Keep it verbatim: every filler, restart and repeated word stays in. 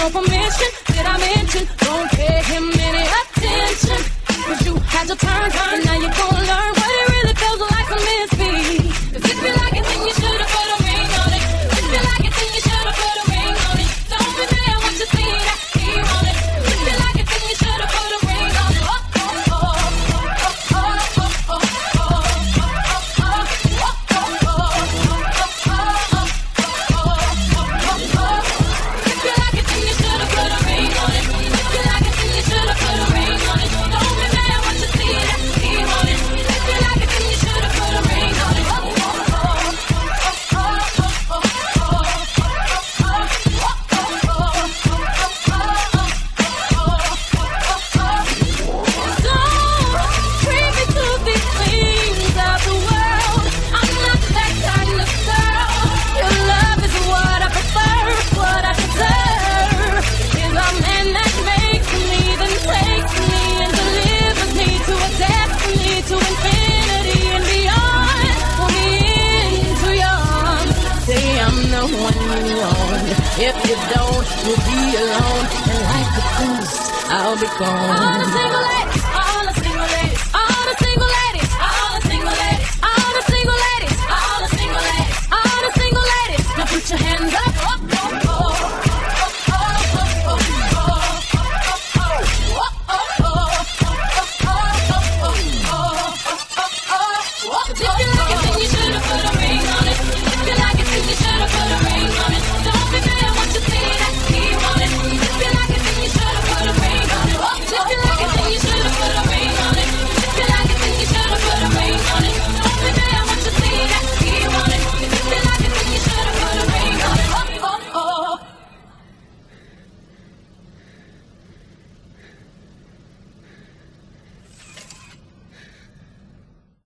no permission. Did I mention? Don't pay him any attention. Cause you had your turn, and now you're gonna learn what it really feels like to miss me. Cause if you like it, then you should've put a ring on it. If you like it, then you should've put a ring on it. Don't be mad when you see that he on it. If you like it, then you should've put a ring on it. Oh, oh, oh, oh, oh, oh, oh, oh, if you like it, then you should've put a ring on it. If you like it, then you should've put a ring on it. Don't be mad when you see that he on it. If you like it, then you should've put a ring on it. Oh, oh, oh, oh, oh, oh, don't bring me to these things of the world. I'm not that kind of girl. Your love is what I prefer, what I deserve. Is a man that makes me, then takes me and delivers me to a destiny, to infinity and beyond. Won't be in too young. Say I'm the one you want. If you don't, you'll be alone. And like a ghost, I'll be gone. All the single ladies, all the single ladies, all the single ladies, all the single ladies, all the single ladies, all the single ladies, all the single ladies. Now put your hands up.